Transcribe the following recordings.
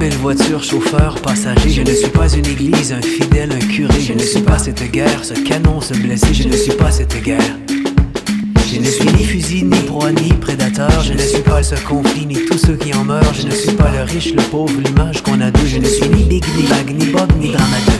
Belle voiture, chauffeur, passager. Je ne suis pas une église, un fidèle, un curé. Je ne suis pas cette guerre, ce canon, ce blessé. Je ne suis pas cette guerre. Je ne suis ni fusil, ni proie, ni prédateur. Je ne suis pas ce conflit, ni tous ceux qui en meurent. Je ne suis pas le riche, le pauvre, l'image qu'on a d'eux. Je ne suis ni Big, ni Bag, ni Bob, ni Dramadeux.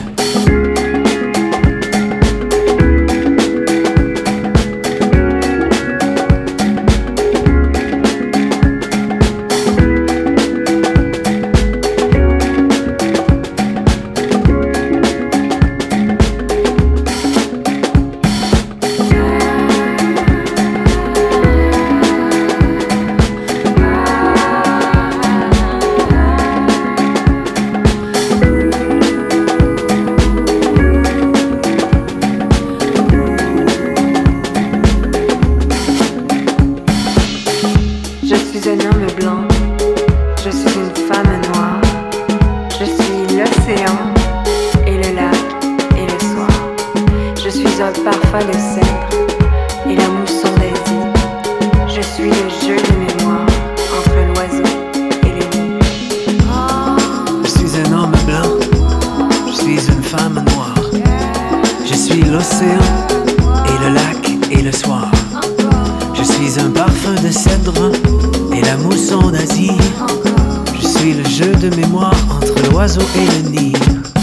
Je suis un homme blanc, je suis une femme noire, je suis l'océan et le lac et le soir. Je suis un parfum de cèdre et la mousson d'Asie. Je suis le jeu de mémoire entre l'oiseau et le nid. Je suis un homme blanc, je suis une femme noire. Je suis l'océan et le lac et le soir. Je suis un parfum de cèdre et la mousson d'Asie. Je suis le jeu de mémoire entre l'oiseau et le nid.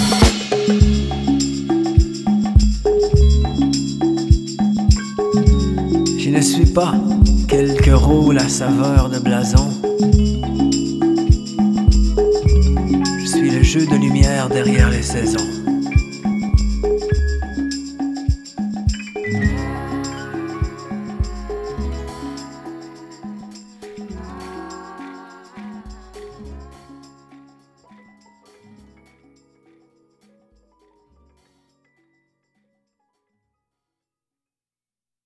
Je ne suis pas quelques rôles à saveur de blason. Je suis le jeu de lumière derrière les saisons.